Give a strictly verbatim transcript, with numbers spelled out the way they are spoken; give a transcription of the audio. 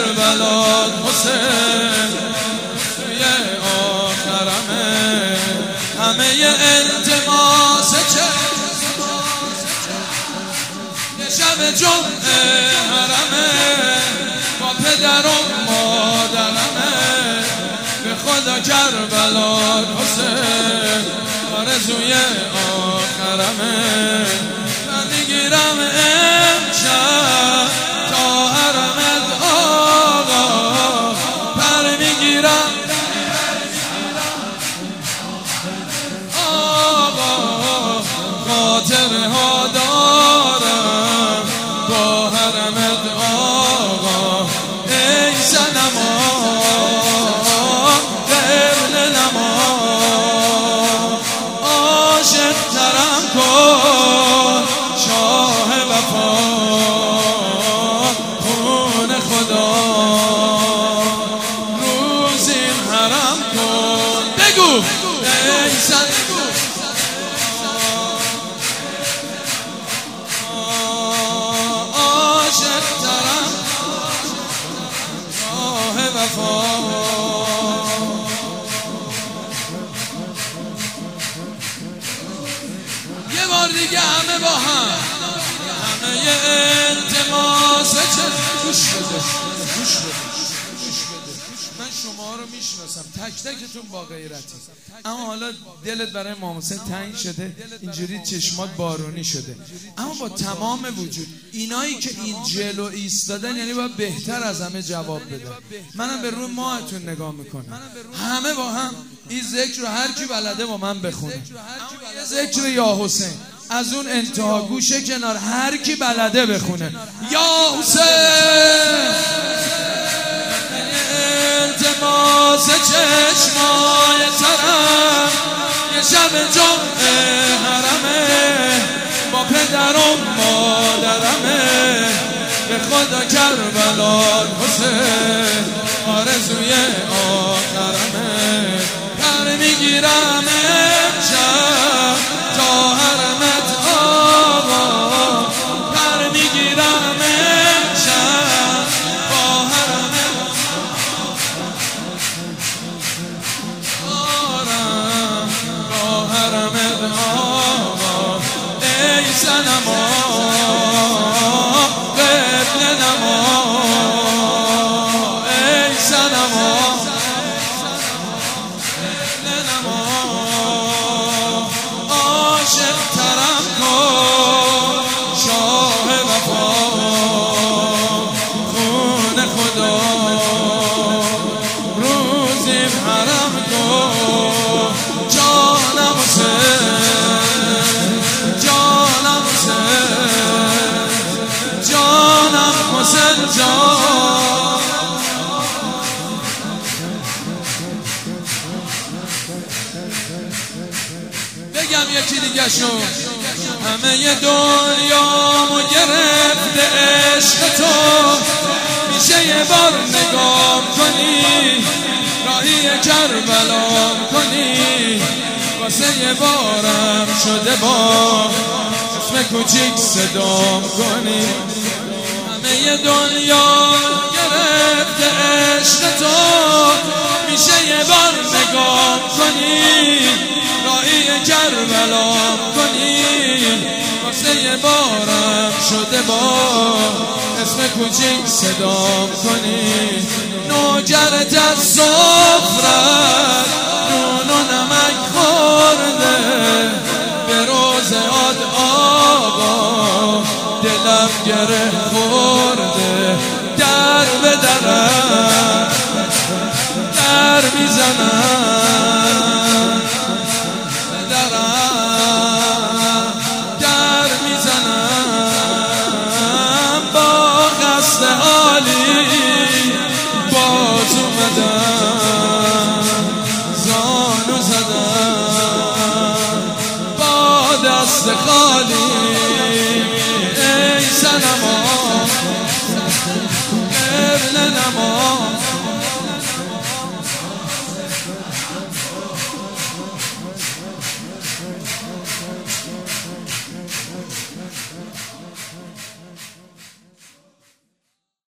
کربلا حسین توی آخرمه، همه التماس چه یه شب جمعه حرمه، با پدر و مادرمه، به خدا کربلا حسین آرزوی آخرمه. من میگیرم امشب تا حرمت آقا، پر میگیرم آقا، خاطره ها دارم با حرمت آقا. ای صنما قبل نما، عاشق ترم کن شاه وفا، خون خدا روزیم حرم کن. بگو ای صنما عاشق ترم شاه وفا. یه بار دیگه همه با هم، همه یه التماس چه گوش بده گوش بده گوش بده. من شما رو میشناسم تک تکتون با غیرتی، اما حالا دلت برای امام حسین تنگ شده، اینجوری چشمات بارونی شده، اما با تمام وجود اینایی که این جلو ایستادن یعنی باید بهتر از همه جواب بدن. منم به روی ماهتون نگاه میکنم، همه با هم این ذکر رو هر کی بلده با من بخونه. ذکر یا حسین از اون انتها گوشه کنار هر کی بلده بخونه. یا حسین التماس چشمای ترم، یه شب جمعه حرمه، با پدر و مادرمه، به خدا کربلا حسین آرزوی آخرمه. پر میگیرم امشب تا حرمت آقا، پر میگیرم امشب با حرمت آرم، با حرمت آقا. ای صنما قبل نما، ای صنما عاشق ترم کن شاه وفا، خون خدا روزیم حرم کن. جانم حسین جانم حسین جانم حسین جان. بگم یکی دیگه شو، همه ی دنیامو گرفته عشق تو، میشه یه بار نگام کنی، راهی کربلام کنی، واسه یه بارم شده با اسم کوچیک صدام کنی. همه ی دنیا گرفته عشق تو، میشه یه بار نگام کنی، راهی کربلام کنی، واسه یه بارم شده با اسم کوچیک صدام کنی. نوکرت از سفرت نون و نمک خورده، به روز عاد آقا دلم گره خورده، در به درم در میزنم